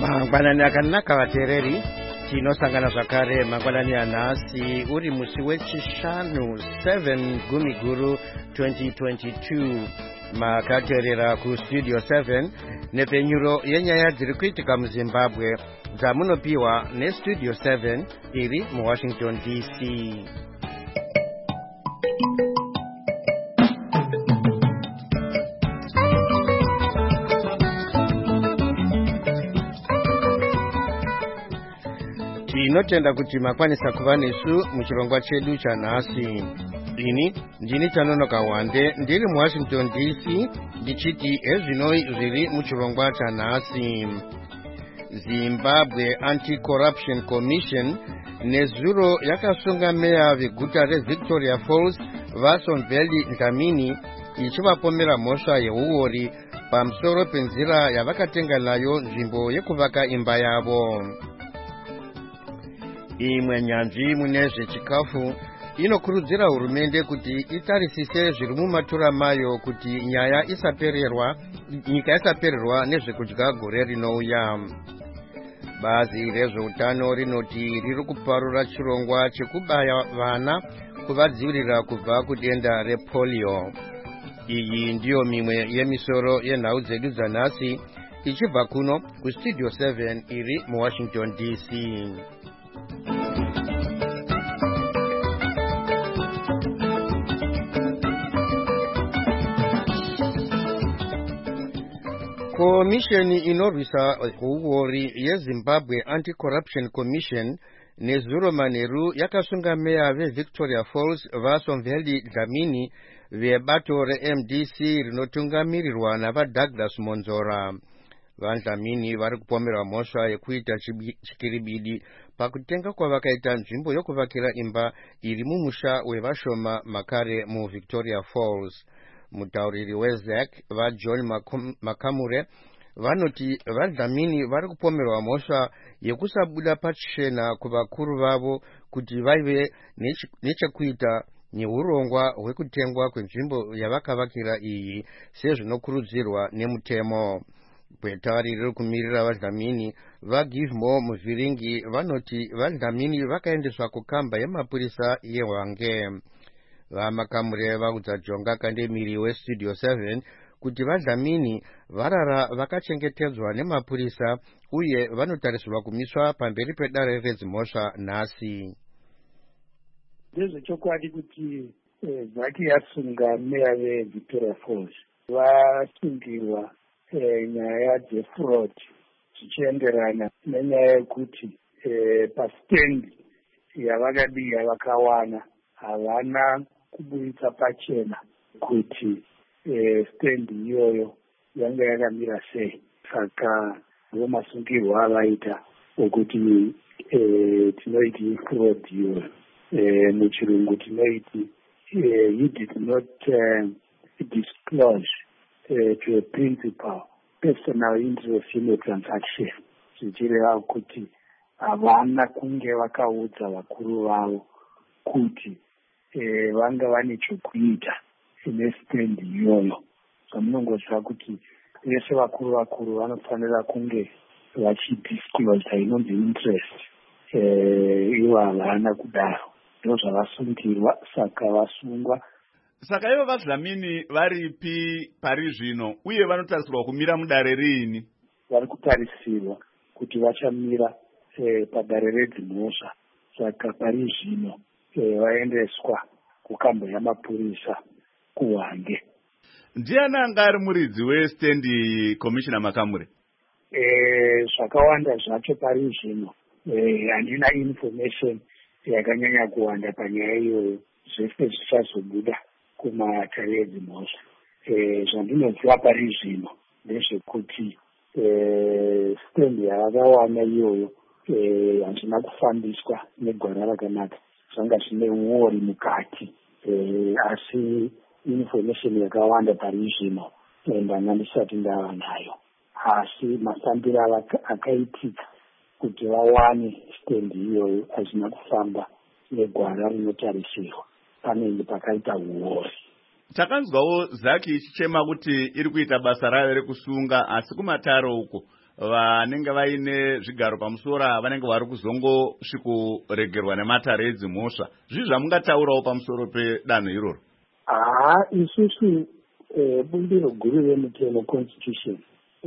Mangwanani akanaka vateereri, tinosangana zvakare mangwanani anhasi uri musi wechishanu 7 Gumiguru 2022. Makateerera kustudio 7 nepfenyuro yenyaya dziri kuitika muZimbabwe dzamunopiwa nestudio 7 iri muWashington DC. Tinotenda kuti makwanisa kuva nesu muchirongwa chedu chanhasi. Ini ndini Chanonoka Wande ndiri muWashington DC ndichiti ezvinoi zviri muchirongwa chanhasi. Zimbabwe Anti-Corruption Commission nezuro yakasunga meya veguta reVictoria Falls vaSonveli Dlamini ichivapomera mhosva yeuori pamusoro penzira yavakatenga nayo nzvimbo yekuvaka imba yavo. Imwe nyanzvi mune zvechikafu inokurudzira hurumende kuti itarisise zviri mumatura mayo kuti nyika isapererwa nezvekudya gore rinouya. Bazi rezveutano rinoti riri kuparura chirongwa chekubaya vana kuvadzivirira kubva kudenda repolio. Iyi ndiyo mimwe yemisoro yenhau dzedu dzanhasi ichibva kuno kustudio 7 iri muWashington DC. Komisheni inorwisa uori yeZimbabwe Anti-Corruption Commission nezuro manheru yakasunga meya veVictoria Falls vaSonveli Dlamini vebato reMDC rinotungamirirwa navaDouglas Monzora. VaDlamini vari kupomerwa mhosva yekuita chikiribidi pakutenga kwavakaita nzvimbo yokuvakira imba iri mumusha wevashoma makare muVictoria Falls. Mutauriri weZAC vaJohn Makamure vanoti vaDlamini vari kupomerwa mhosva yekusabuda pachena kuvakuru vavo kuti vaive nechekuita neurongwa hwekutengwa kwenzvimbo yavakavakira iyi sezvinokurudzirwa nemutemo. Gwetauri riri kumirira vaDlamini vaGivemore Muvhiringi vanoti vaDlamini vakaendeswa kukamba yemapurisa yeHwange. VaMakamure vaudza Jonga Kandemiri westudio 7 kuti vaDlamini varara vakachengetedzwa nemapurisa uye vanotarisirwa kumiswa pamberi pedare redzimhosva nhasi. Ndezvechokwadi kuti Zaki yasunga meya veVictoria Falls vasungirwa nyaya dzefraud zvichienderana nenyaya yekuti pastendi yavakadiya vakawana havana kubuditsa pachena kuti stendi iyoyo yanga yakamira sei. Saka ndo masungirwo avaita okuti tinoiti fraud iyoyo, muchirungu tinoiti he did not disclose to a principal personal interest in a transaction, zvichireva kuti havana kunge vakaudza vakuru vavo kuti vanga vane chokuita nestendi iyoyo. Zvamunongoziva kuti vese vakuru vanofanira kunge vachidisclose inonzi interest, ivo havana kudaro, ndo zvavasungirwa saka vasungwa. Saka ivo vaDlamini varipi pari zvino uye vanotarisirwa kumira mudare riini? Vari kutarisirwa kuti vachamira padare redzimhosva, saka pari zvino vaendeswa kukambo yamapurisa kuHwange. Ndiani anga ari muridzi westendi iyi, Commissioner Makamure? Zvakawanda zvacho pari zvino handina information yakanyanya kuwanda panyaya iyoyo, zvese zvichazobuda kumatare edzimhosva. Zvandinoziva pari zvino ndezvekuti stendi yavakawana iyoyo hazvina kufambiswa negwara rakanaka, zvanga zvine uori mukati, asi information yakawanda pari zvino ndanga ndisati ndava nayo, asi mafambiro akaitika kuti vawane stendi iyoyo hazvina kufamba negwara rinotarisirwa, panenge pakaita uori. Takanzwawo Zaki ichichema kuti iri kuita basa rayo rekusunga, asi kumataro uko vanenge vaine zvigaro pamusoro vanenge vari kuzongosvikuregerwa nematare edzimhosva. Zvizvi zvamungataurawo pamusoro pedanho iroro? Isusu bumbiro guru remutemo constitution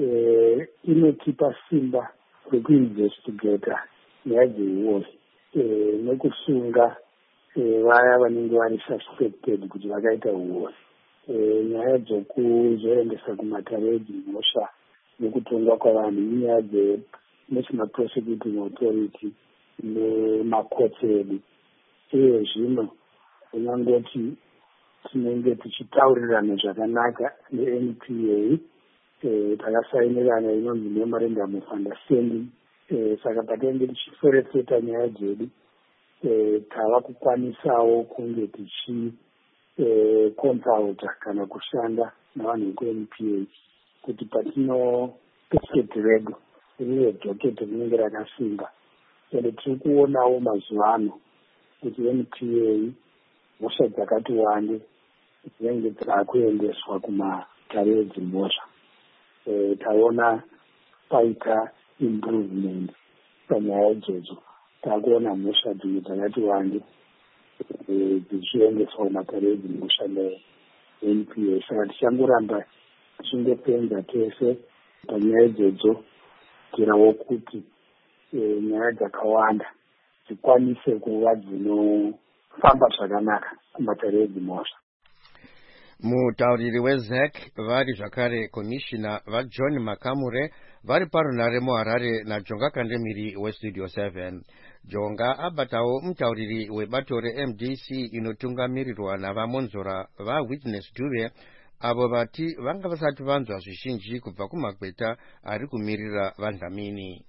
inotipa simba rekuinvestigata nyaya dzeuori nekusunga vaya vanenge vari suspected kuti vakaita uori, nyaya dzokuzoendesa kumatare edzimhosva nekutongwa kwavanhu inyaya dzeNational Prosecuting Authority nemacourts edu. Uye zvino unangoti tinenge tichitaurirana zvakanaka neNPA, takasainirana inonzi memorandum of understanding. Saka patinenge tichiforeseta nyaya dzedu tava kukwanisawo kunge tichikonsulta kana kushanda navanhu vekuNPA kuti patino pesket redu rive dokete rinenge rakasimba. Ende tiri kuonawo mazuva ano kuti NPA mhosva dzakati wande dzinenge dzakuendeswa kumatare edzimhosva. Taona paita improvement panyaya idzodzo, takuona mhosva dzimwe dzakati wande dzichiendeswa kumatare edzimhosva neNPA. Saka tichangoramba tichingopenza tese panyaya idzodzo kuitirawo kuti nyaya dzakawanda dzikwanise kuva dzinofamba zvakanaka kumatare edzimhosva. Mutauriri weZAC vari zvakare komishina vaJohn Makamure vari parunare muHarare naJonga Kandemiri weStudio 7. Jonga abatawo mutauriri webato reMDC inotungamirirwa navamonzora vaWitness Dube avo vati vanga vasati vanzwa zvizhinji kubva kumagweta ari kumirira vandamini.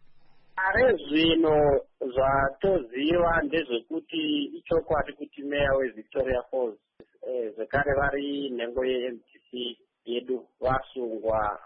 Zvino zvatoziva ndezvekuti ichokwadi kuti meya weVictoria Falls zvekare vari nhengo yeMDC yedu vasungwa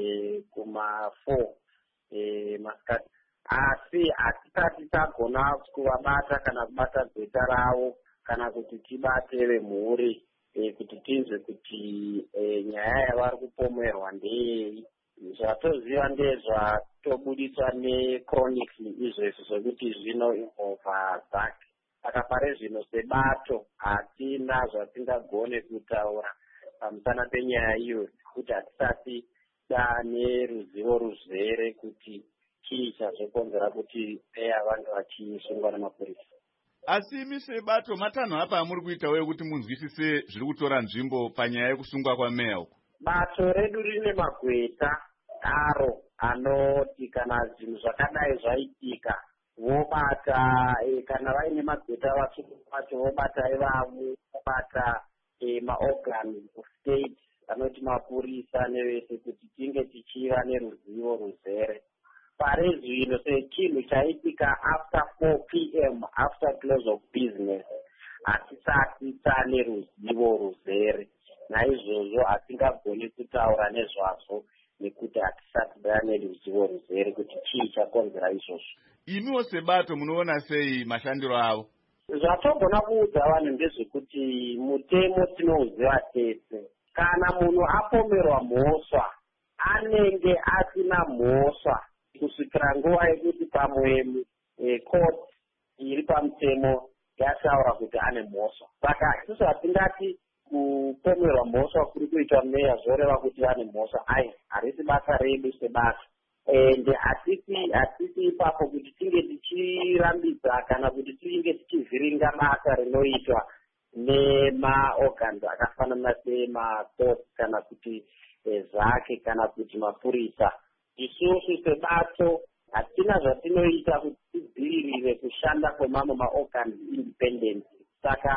kuma4 masikati, asi hatisati tagona kuvabata kana kubata gweta ravo kana kuti tibate vemhuri kuti tinzwe kuti nyaya yavari kupomerwa ndeyei. Zvatoziva ndezvatobudiswa neChronics izvezvi zvokuti zvino involva ZAC. Saka pare zvino sebato hatina zvatingagone kutaura pamusana penyaya iyo kuti hatisati dane ruzivo ruzere kuti chii chazokonzera kuti meya vange vachisungwa nemapurisa. Asi imi sebato matanho apa amuri kuita weyo kuti munzwisise zviri kutora nzvimbo panyaya yekusungwa kwameya uku? Bato redu rine magweta aro anoti kana zvinhu zvakadai zvaitika vobata, kana vaine magweta vacho vobata ivavo, vobata maorgan of state anoti mapurisa nevese kuti tinge tichiva neruzivo ruzere. Pare zvino sechinhu chaitika after 4 p.m. after close of business hatisati tane ruzivo ruzere. Naizvozvo hatingagoni kutaura nezvazvo nekuti hatisati tane ruzivo ruzere kuti chii chakonzera izvozvo. Imiwo sebato munoona sei mashandiro avo? Zvatogona kuudza vanhu ndezvekuti mutemo tinouziva tese. Kana munhu apomerwa mhosva anenge asina mhosva kusvikira nguva yekuti pamwe court iri pamutemo yataura kuti ane mhosva. Saka isusu hatingati kupomerwa mhosva kuri kuitwa meya zvoreva kuti ane mhosva. Harisi basa redu sebasa. Ende hatisi ipapo kuti tinge tichirambidza kana kuti tinge tichivhiringa basa rinoitwa nemaorgans akafanana semacourts kana kuti ZAC kana kuti mapurisa. Isusu sebato hatina zvatinoita kuti tidzivirire kushanda kwemamwe maorgans independent. Saka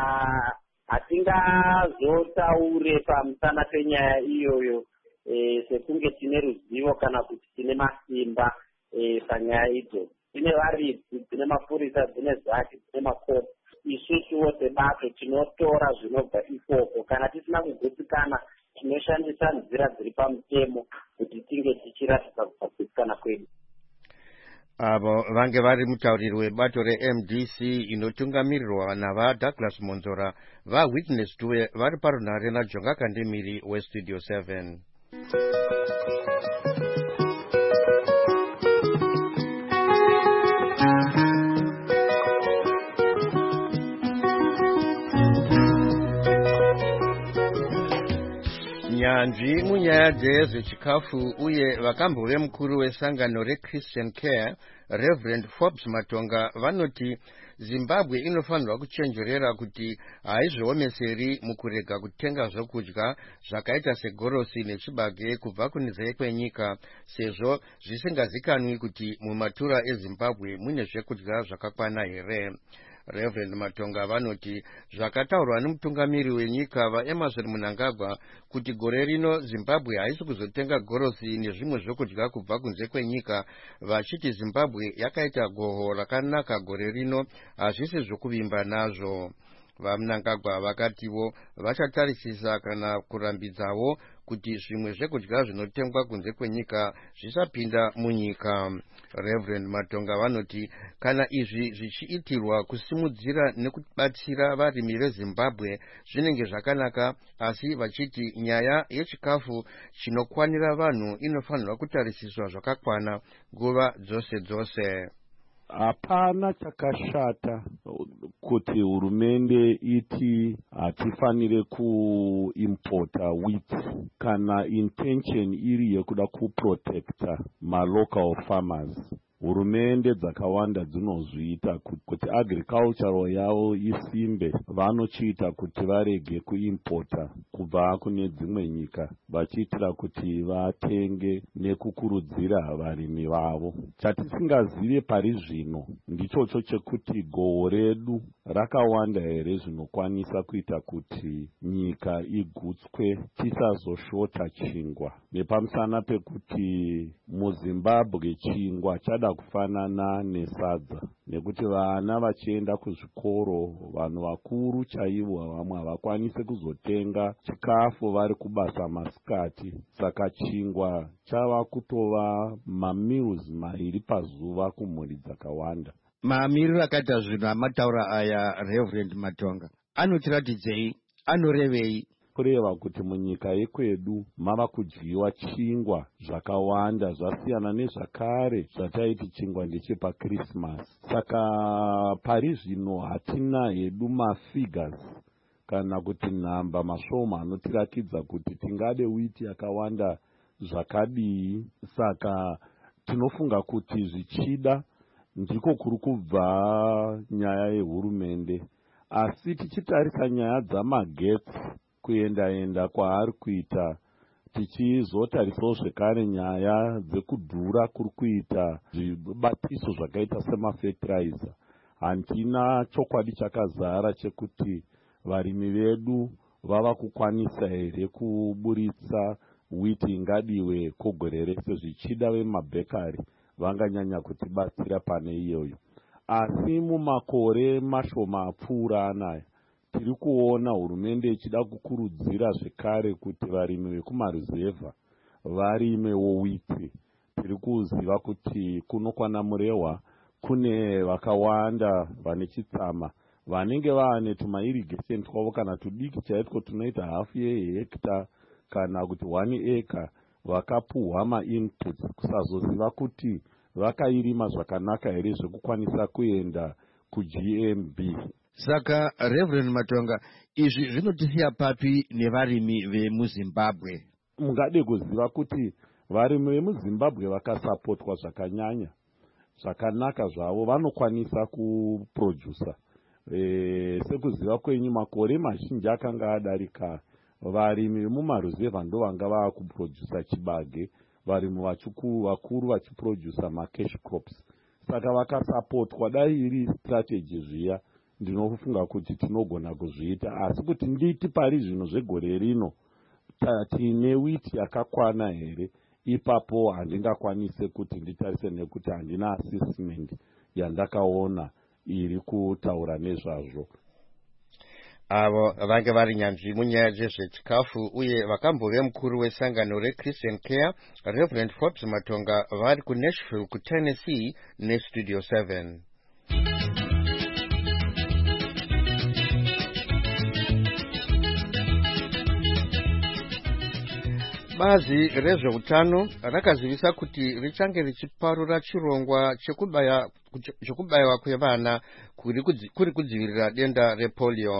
hatingazotaure pamusana penyaya iyoyo sekunge tine ruzivo kana kuti tine masimba panyaya idzo. Tine varidzi, tine mapurisa, tine ZAC, tine macourts. Isusuwo sebato tinotora zvinobva ikoko. Kana tisina kugutsikana tinoshandisa nzira dziri pamutemo kuti tinge tichiratidza kugutsikana kwedu. Avo vange vari mutauriri webato reMDC inotungamirirwa navaDouglas Monzora vaWitness Dube vari parunare naJonga Kandemiri weStudio 7. nyanzvi munyaya dzezvechikafu uye vakambove mukuru wesangano reChristian Care Reverend Forbes Matonga vanoti Zimbabwe inofanirwa kuchenjerera kuti haizviomeseri mukurega kutenga zvokudya zvakaita segorosi nechibage kubva kunze kwenyika sezvo zvisingazikanwi kuti mumatura eZimbabwe mune zvekudya zvakakwana here. Reverend Matonga vanoti zvakataurwa nemutungamiri wenyika vaEmmerson Mnangagwa kuti gore rino Zimbabwe haisi kuzotenga gorosi nezvimwe zvokudya kubva kunze kwenyika, vachiti Zimbabwe yakaita goho rakanaka gore rino, hazvisi zvokuvimba nazvo. VaMnangagwa vakatiwo vachatarisisa kana kurambidzawo kuti zvimwe zvekudya zvinotengwa kunze kwenyika zvisapinda munyika. Reverend Matonga vanoti kana izvi zvichiitirwa kusimudzira nekubatsira varimi veZimbabwe zvinenge zvakanaka, asi vachiti nyaya yechikafu chinokwanira vanhu inofanirwa kutarisiswa zvakakwana nguva dzose dzose. Hapana chakashata kuti hurumende iti hatifanire kuimporta wheat kana intention iri yekuda kuprotecta malocal farmers. Hurumende dzakawanda dzinozviita kuti agricultural yavo isimbe, vanochiita kuti varege kuimporta kubva kune dzimwe nyika vachiitira kuti vatenge nekukurudzira varimi vavo. Chatisingazive pari zvino ndichocho chekuti goho redu rakawanda here zvinokwanisa kuita kuti nyika igutswe tisazoshota chingwa, nepamusana pekuti muZimbabwe chingwa chada kufanana nesadza, nekuti vana vachienda kuzvikoro, vanhu vakuru chaivo vamwe havakwanise kuzotenga chikafu vari kubasa masikati, saka chingwa chava kutova mamills 2 pazuva kumhuri dzakawanda. Mamiriro akaita zvinhu amataura aya Reverend Matonga anotiratidzei, anorevei? Kureva kuti munyika yekwedu mava kudyiwa chingwa zvakawanda, zvasiyana nezvakare zvataiti chingwa ndechepaChristmas. Saka pari zvino hatina hedu mafigures kana kuti nhamba masvomo anotirakidza kuti tingade wheat yakawanda zvakadii. Saka tinofunga kuti zvichida ndiko kuri kubva nyaya yehurumende, asi tichitarisa nyaya dzamagetsi kuenda kwaari kuita, tichizotarisawo zvekare nyaya dzekudhura kuri kuita zvibatiso zvakaita semafertilizer, handina chokwadi chakazara chekuti varimi vedu vava kukwanisa here kuburitsa wheat ingadiwe kogore rese. Zvichida vemabhekari vanganyanya kutibatsira pane iyoyo, asi mumakore mashoma apfuura anaya tiri kuona hurumende ichida kukurudzira zvekare kuti varimi vekumaruzevha varimewo wheat. Tiri kuziva kuti kunokwana Murehwa kune vakawanda vane chitsama vanenge vaane tumairrigation twavo kana tudiki chaitwo tunoita hafu yehekta kana kuti 1 acre, vakapuhwa mainputs kusazoziva kuti vakairima zvakanaka here zvekukwanisa kuenda kuGMB. Saka Reverend Matonga, izvi zvinotisiya papi nevarimi vemuZimbabwe? Mungade kuziva kuti varimi vemuZimbabwe vakasapotwa zvakanyanya zvakanaka zvavo vanokwanisa kuprodusa. Sekuziva kwenyu makore mazhinji akanga adarika, varimi vemumaruzevha ndo vanga vava kuprodusa chibage, varimi vakuru vachiprodusa macash crops. Saka vakasapotwa. Dai iri strategy zviya ndinofunga kuti tinogona kuzviita, asi kuti nditi pari zvino zvegore rino tine wheat yakakwana here, ipapo handingakwanise kuti nditarise nekuti handina assessment yandakaona iri kutaura nezvazvo. Avo vange vari nyanzvi munyaya dzezvechikafu uye vakambove mukuru wesangano reChristian Care Reverend Forbes Matonga vari kuNashville kuTennessee neStudio 7. Bazi rezveutano rakazivisa kuti richange richiparura chirongwa chekubayiwa kwevana kuri kudzivirira denda repolio.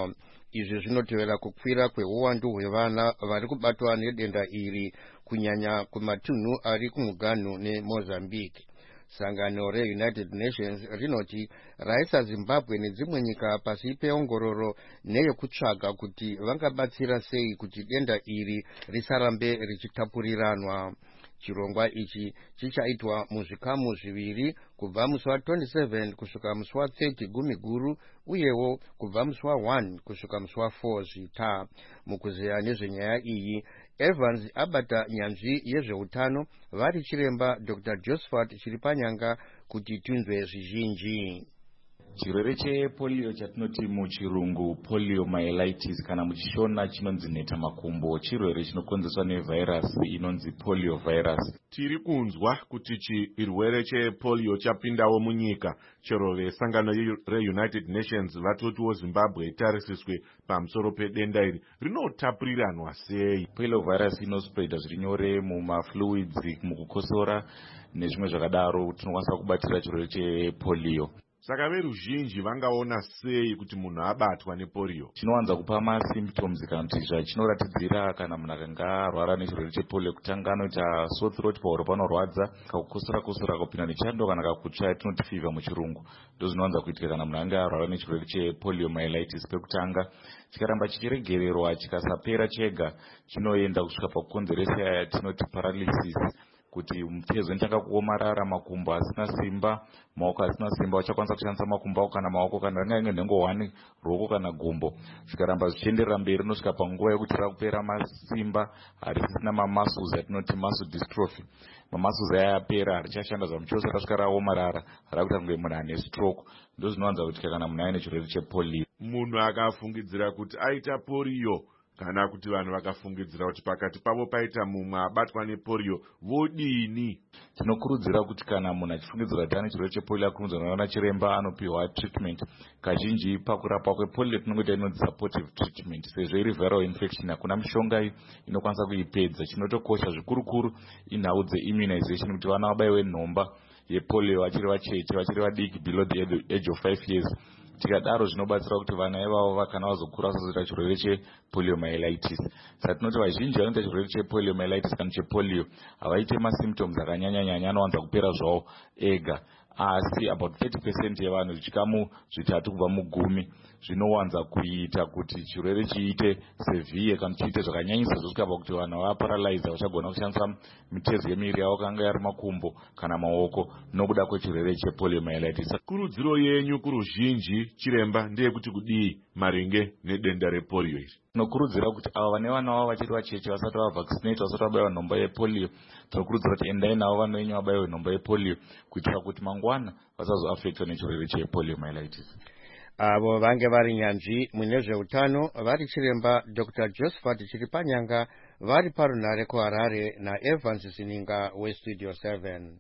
izvi zvinotevera kukwira kweuwandu hwevana vari kubatwa nedenda iri kunyanya kumatunhu ari kumuganhu neMozambique. Sangano reUnited Nations rinoti raisa Zimbabwe nedzimwe nyika pasi peongororo neyekutsvaga kuti vangabatsira sei kuti denda iri risarambe richitapuriranwa. Chirongwa ichi chichaitwa muzvikamu zviviri kubva musi wa27 kusvika musi wa30 Gumiguru uyewo kubva musi wa1 kusvika musi wa4 Zvita. Mukuzeya nezvenyaya iyi, Evans abata nyanzvi yezveutano vari chiremba Dr. Josephat Chiripanyanga kuti tunzwe zvizhinji. Chirwere chepolio chatinoti muchirungu poliomyelitis kana muchishona chinonzi nhetamakumbo chirwere chinokonzerwa nevhairasi inonzi polio virus. Tiri kunzwa kuti chirwere chepolio chapindawo munyika, chero vesangano reUnited Nations vatotiwo Zimbabwe itarisiswe pamusoro pedenda iri. Rinotapuriranwa sei? Polio virus inospreada zviri nyore mumafluids, mukukosora nezvimwe zvakadaro tinokwanisa kubatira chirwere chepolio. Saka veruzhinji vangaona sei kuti munhu abatwa nepolio? Chinowanza kupa masymptoms kana kuti zvachinoratidzira kana munhu akanga arwara nechirwere chepolio. Kutanga anoita sore throat, pahuro panorwadza, kakukosora kupinda nechando kana kakutsva, tinoti fever muchirungu. Ndozvinowanza kuitika kana munhu anga arwara nechirwere chepoliomyelitis. Pekutanga chikaramba chichiregererwa chikasapera chega, chinoenda kusvika pakukonzeresa yatinoti paralysis, kuti mutezo inotanga kuomarara, makumbo asina simba, maoko asina simba, uchakwanisa kushandisa makumbo ako kana maoko kana ringange nhengo 1, ruoko kana gumbo. Zvikaramba zvichienderera mberi rinosvika panguva yekuti rakupera masimba, harisisina mamuscles atinoti muscle dystrophy. Mamuscles aya yapera, harichashanda zvamuchose, rasvika raomarara, rakuita kunge munhu ane stroke. Ndozvinowanza kuitika kana munhu aine chirwere chepolio. Munhu akafungidzira kuti aita polio kana kuti vanhu vakafungidzira kuti pakati pavo paita mumwe abatwa nepolio, vodini? Tinokurudzira kuti kana munhu achifungidzira kuti ane chirwere chepolio akurumidza na chiremba anopiwa treatment. Kazhinji pakurapwa kwepolio tinongoita inonzi supportive treatment. Sezvo iri viral infection hakuna mishonga inokwanisa kuipedza. Chinotokosha zvikuru inhau dzeimmunization kuti vana vabayiwe nhomba yepolio vachiri vacheche, vachiri vadiki below the age of 5 years. Tikadaro zvinobatsira kuti vana ivavo kana vazokura vasazoita chirwere chepoliomyelitis. Saka tinoti vazhinji vanoita chirwere chepoliomyelitis kana chepolio havaite masymptoms akanyanya, anowanza kupera zvawo ega. Asi about 30% yevanhu, zvichikamu zvitatu kubva mugumi, zvinowanza kuita kuti chirwere chiite severe kana chiite zvakanyanyisa zvosvika pakuti vanhu vaparalyze, vachagona kushandisa mitezo yemiri yavo kanga yari makumbo kana maoko nokuda kwechirwere chepoliomyelitis. Kurudziro yenyu kuruzhinji chiremba ndeyekuti kudii maringe nedenda repolio iri? Tinokurudzira kuti ava vane vana vavo vachiri vacheche vasati vavaccinate, vasati vabayiwa nhomba yepolio, tinokurudzira kuti endai navo vana venyu vabayiwe nhomba yepolio kuitira kuti mangwana vasazoafectwa nechirwere chepoliomyelitis. Avo vange vari nyanzvi mune zveutano vari chiremba Dr. Josephat Chiripanyanga vari parunhare kuHarare naEvans Zininga weStudio 7.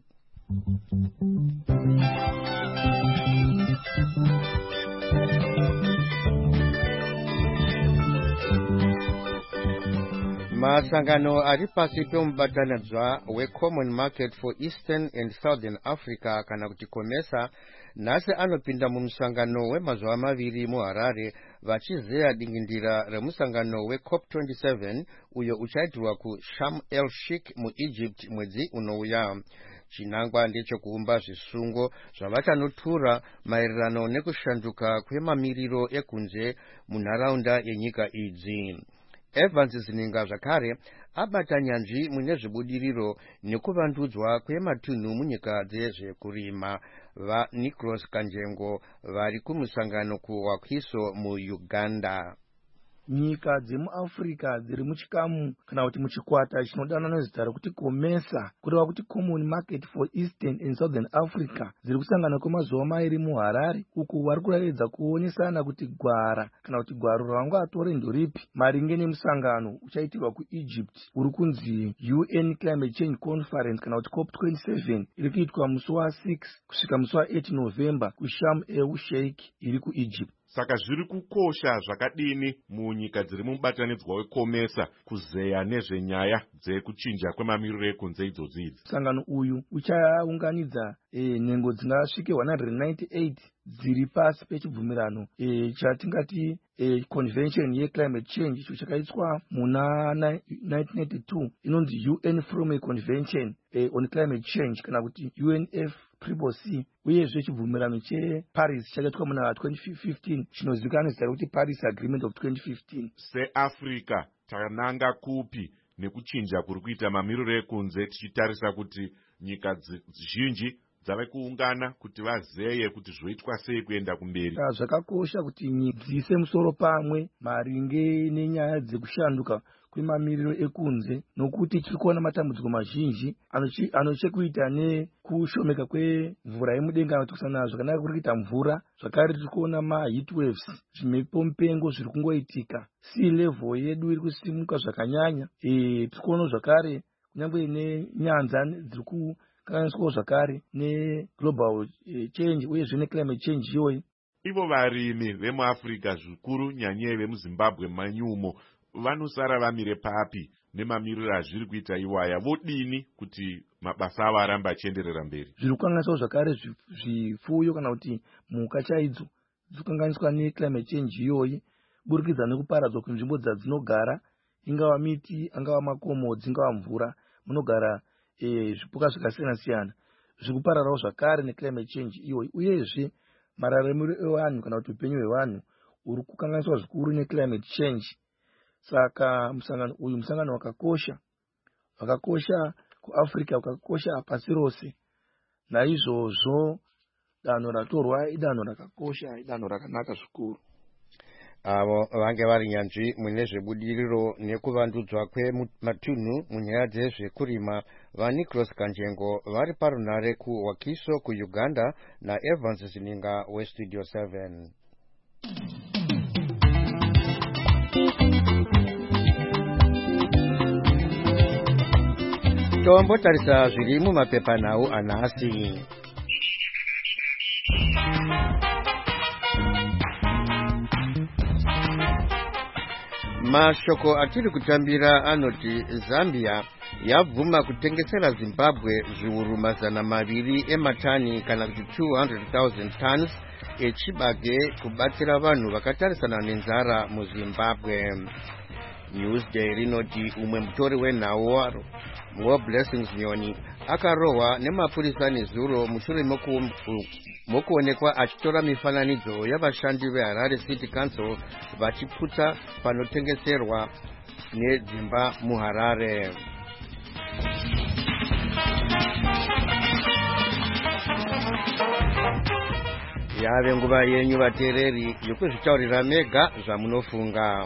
Masangano ari pasi pemubatanidzwa weCommon Market for Eastern and Southern Africa kana kuti COMESA nhasi anopinda mumusangano wemazuva maviri muHarare vachizeya dingindira remusangano weCOP27 uyo uchaitirwa kuSharm el Sheikh muEgypt mwedzi unouya. Chinangwa ndechekuumba zvisungo zvavachanotura maererano nekushanduka kwemamiriro ekunze munharaunda yenyika idzi. Evans Zininga zvakare abata nyanzvi mune zvibudiriro nekuvandudzwa kwematunhu munyika dzezvekurima. VaNicholas Kanjengo vari kumusangano kuWakiso muUganda. Nyika dzemuAfrica dziri muchikamu kana kuti muchikwata chinodanwa nezita rekuti COMESA, kureva kuti Common Market for Eastern and Southern Africa, dziri kusangana kwemazuva mairi muHarare, uku vari kuraidza kuonesana kuti gwara kana kuti gwaro ravangatore ndoripi maringe nemusangano uchaitirwa kuEgypt uri kunzi UN Climate Change Conference kana kuti COP27 iri kuitwa musi wa6 kusvika musi wa8 November kuSharm el Sheikh iri kuEgypt. Saka zviri kukosha zvakadini munyika dziri mubatanidzwa weCOMESA kuzeya nezvenyaya dzekuchinja kwemamiriro ekunze idzodzidzi. Musangano uyu uchaunganidza nhengo dzingasvike 198 dziri pasi pechibvumirano chatingati convention yeclimate change icho chakaiswa muna 1992 inonzi UN Framework Convention on Climate Change kana kuti UNFCCC, uyezve chibvumirano cheParis chakaitwa muna 2015 chinozivikanwa nezita rekuti Paris Agreement of 2015. seAfrica tananga kupi nekuchinja kuri kuita mamiriro ekunze tichitarisa kuti nyika zhinji dzave kuungana kuti vazeye kuti zvoitwa sei kuenda kumberi? Zvakakosha kuti nyika dziise musoro pamwe maringe nenyaya dzekushanduka kwemamiriro ekunze, nokuti tiri kuona matambudziko mazhinji anochekuita nekushomeka kwemvura yemudenga anotikusana zvakanaka kuri kuita mvura. Zvakare tiri kuona maheat waves, zvimepo mupengo zviri kungoitika, sea level yedu iri kusimuka zvakanyanya. Tiri kuona zvakare kunyangwe nenyanza dziri kukanganiswawo zvakare neglobal change uyezve neclimate change iyoyi. Ivo varimi vemuAfrica zvikuru nyanyei vemuZimbabwe manyumo vanosara vamire papi nemamiriro azviri kuita iwaya? Vodini kuti mabasa avo aramba achienderera mberi? Zviri kukanganiswawo zvakare zvifuyo kana kuti mhuka chaidzo dziri kukanganiswa neclimate change iyoyi, burikidza nekuparadzwa kwenzvimbo dzadzinogara, ingava miti, angava makomo, dzingava mvura, munogara zvipuka zvakasiyana siyana. Zviri kupararawo zvakare neclimate change iyoyi, uyezve mararamiro evanhu kana kuti upenyu hwevanhu uri kukanganiswa zvikuru neclimate change. Saka musangano wakakosha kuAfrica, wakakosha pasi rose. Naizvozvo danho ratorwa idanho rakakosha, idanho rakanaka zvikuru. Avo vange vari nyanzvi mune zvebudiriro nekuvandudzwa kwematunhu munyaya dzezvekurima vaNicholas Kanjengo vari parunare kuWakiso kuUganda naEvans Zininga weStudio 7. Tombotarisa zviri mumapepanhau anhasi. Mashoko atiri kutambira anoti Zambia yabvuma kutengesera Zimbabwe zviuru 200 ematani kana kuti 200,000 tons echibage kubatsira vanhu vakatarisana nenzara muZimbabwe. Newsday rinoti umwe mutori wenhau More Blessings Nyoni akarohwa nemapurisa nezuro mushure mokuonekwa achitora mifananidzo yavashandi veHarare City Council vachiputsa panotengeserwa nedzimba muHarare. Yave nguva yenyu vateereri yokuzvitaurira mega zvamunofunga.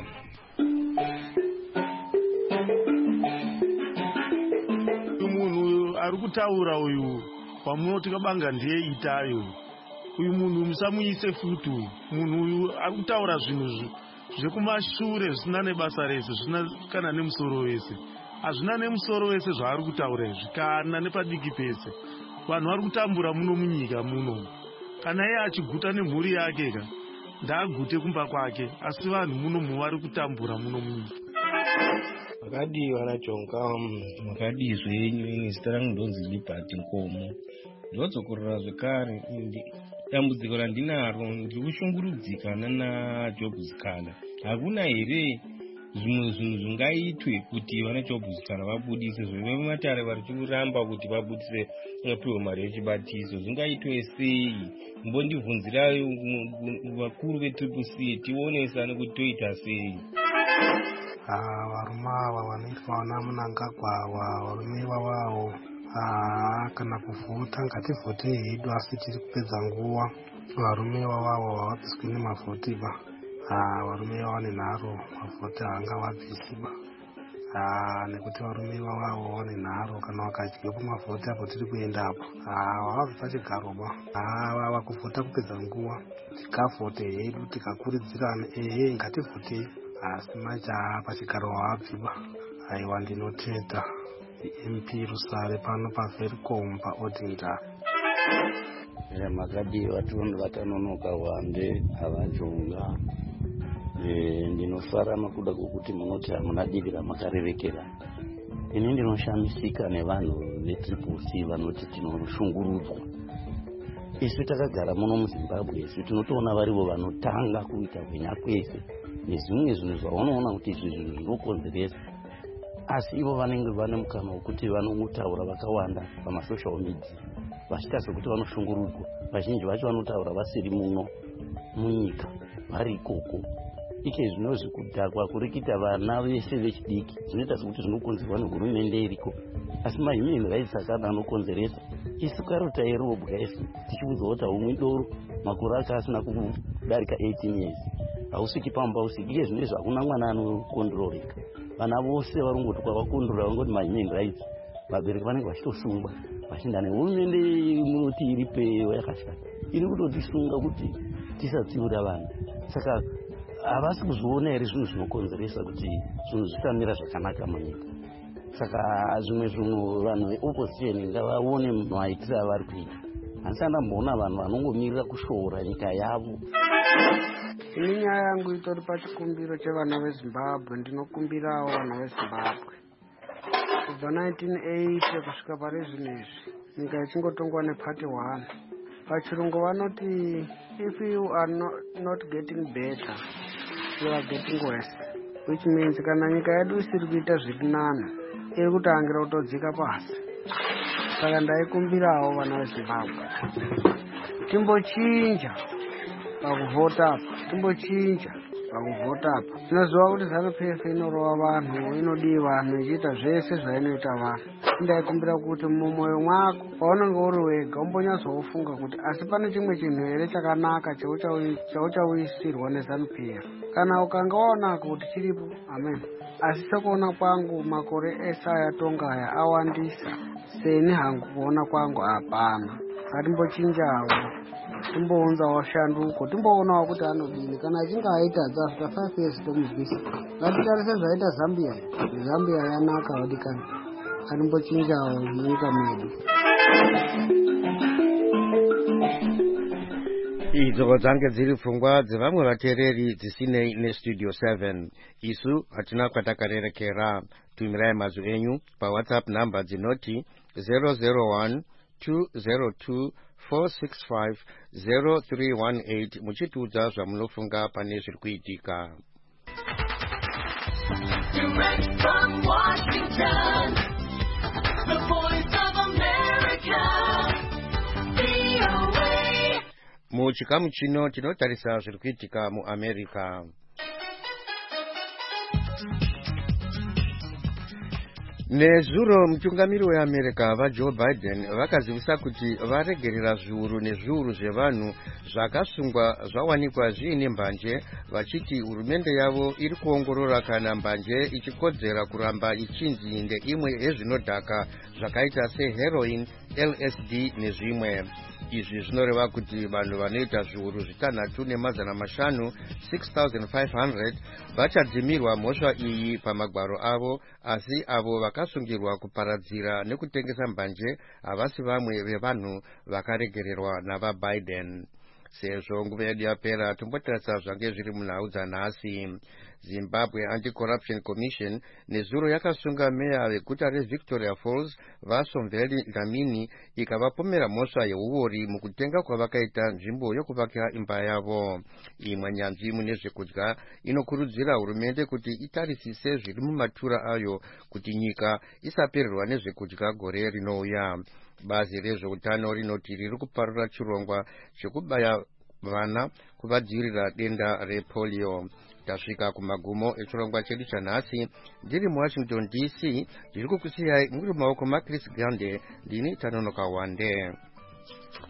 Ari kutaura uyu pamunoti kabanga ndiye itayo. Uyu munhu musamuise futu. Munhu uyu ari kutaura zvinhu zvekumashure zvisina nebasa rese, zvisina kana nemusoro wese. Hazvina nemusoro wese zvaari kutaura izvi, kana nepadiki pese. Vanhu vari kutambura muno munyika muno. Kana iye achiguta nemhuri yake ka ndaagute kumba kwake, asi vanhu muno vari kutambura muno munyika. Makadiwa najonga makadi zvenyu. Ini zita rangu ndonzi Liberty Nkomo. Ndodzokorora zvekare. Dambudziko randinaro ndiri kushungurudzika naJobhusikana. Hakuna here zvimwe zvinhu zvingaitwe kuti vanaJobhusikana vabudise zvevematare vari kuramba kuti vabudise vapiwe mari yechibatiso? Zvingaitwe sei? Mbondibvunzira vakuru veTCC tionesane kuti toita sei. Varume ava vanoitwa vana Mnangagwa, varume ivavawo kana kuvhota ngativhote hedu, asi tiri kupedza nguva. Varume ivavawo havabviswi nemavhotiba. Varume ivava nenharo, mavhoti haangavabvisiba. Nekuti varume ivavawo vane nharo, kana vakadyiwa pamavhoti apo tiri kuendapo havabvi pachigaroba. Vava kuvhota kupedza nguva, tikavhote hedu tikakurudzirana ngativhotei. Asi majaha pachigaro havabviba. Aiwa, ndinotedza MP Rusare pano paFericom paOdinda. Makadi vatunhu vatanonoka wambe havajonga. Ndinofara makuda kwokuti munoti hamuna divi ramakarevekera. Ini ndinoshamisika nevanhu vetriple C vanoti tinoshungurudzwa. Isu takagara muno muZimbabwe, isu tinotoona varivo vanotanga kuita hwenya kwese nezvimwe zvinhu zvaunoona kuti izvi zvinhu zvinokonzeresa, asi ivo vanenge vane mukana wekuti vanotaura vakawanda pamasocial media vachiita sekuti vanoshungurudzwa. Vazhinji vacho vanotaura vasiri muno munyika, vari ikoko. Ike zvinozvi kudhakwa kurikita vana vese vechidiki zvinoita sekuti zvinokonzerwa nehurumende iriko, asi mahuman rights akana anokonzeresa. Isu karota yerobwa isu tichiudza kuti haumwi doro makore ake asina kudarika 18 years hausviki pamba usiki. Ike zvinezvi hakuna mwana anokondororeka, vana vose varongotwa vakondorora vangoti mahuman rights. Vabereki vanenge vachitosungwa vachinda nehurumende munoti iripeyo yakashata, iri kutotisunga kuti tisatsiura vana. Saka havasi kuzviona here zvinhu zvinokonzeresa kuti zvinhu zvisamira zvakanaka munyika. Saka zvimwe zvinhu vanhu veopposition ngavaone maitiro avari kuita. Handisati ndamboona vanhu vanongomirira kushoora nyika yavo. Ini nyaya yangu itori pachikumbiro chevana veZimbabwe. Ndinokumbirawo vana veZimbabwe kubva 1980 kusvika pari zvinezvi nyika ichingotongwa neparty 1. Pachirungu vanoti if you are not getting better you are getting worse, which means kana nyika yedu isiri kuita zviri nani iri kutangira kutodzika pasi. Saka ndaikumbirawo vana veZimbabwe timbochinja pakuvhota apa, timbochinja pakuvhota apa. Tinoziva kuti ZANU-PF inorova vanhu, inodii vanhu, ichiita zvese zvainoita vanhu. Ndaikumbira kuti mumwoyo mwako paunenge uri wega umbonyatsofunga kuti asi pane chimwe chinhu here chakanaka chauchawisirwa neZANU-PF. Kana ukanga waonaka kuti chiripo, amen. Asi sekuona kwangu makore ese ayatonga aya awandisa, seni hangu kuona kwangu hapana. Ngatimbochinjawo, timbounzawo shanduko, timboonawo kuti anodini. Kana achinge aita after 5 years tomubvisa. Ngatitarise zvaita Zambia. Zambia yanaka wadikani. Ngatimbochinjawo munyika medu. Idzo dzange dziri pfungwa dzevamwe vateereri dzisinei nestudio 7. Isu hatina kwatakarerekera. Tumirai mazwi enyu paWhatsApp namba dzinoti 001 202 465 0318 muchitiudza zvamunofunga pane zviri kuitika. Direct from Washington, the voice of America, VOA. Muchikamu chino tinotarisa zviri kuitika muAmerica. Nezuro mutungamiri weAmerica vaJoe Biden vakazivisa kuti varegerera zviuru nezviuru zvevanhu zvakasungwa zvawanikwa zviine mbanje, vachiti hurumende yavo iri kuongorora kana mbanje ichikodzera kuramba ichinzi ndeimwe yezvinodhaka zvakaita seheroin, LSD nezvimwe. Izvi zvinoreva kuti vanhu vanoita zviuru zvitanhatu nemazana mashanu 6,500 vachadzimirwa mhosva iyi pamagwaro avo, asi avo vakasungirwa kuparadzira nekutengesa mbanje havasi vamwe vevanhu vakaregererwa navaBiden. Sezvo nguva yedu yapera tombotarisa zvange zviri munhau dzanhasi. Zimbabwe Anti-Corruption Commission nezuro yakasunga meya veguta reVictoria Falls vaSomveli Dlamini ikavapomera mhosva yeuori mukutenga kwavakaita nzvimbo yokuvakira imba yavo. Imwe nyanzvi mune zvekudya inokurudzira hurumende kuti itarisise zviri mumatura ayo kuti nyika isapererwa nezvekudya gore rinouya. Bazi rezveutano rinoti riri kuparura chirongwa chekubaya vana kuvadzivirira denda repolio. Tasvika kumagumo echirongwa chedu chanhasi. Ndiri muWashington DC, ndiri kukusiyai muri mumaoko maChris Gande. Ndini Tanonoka Wande.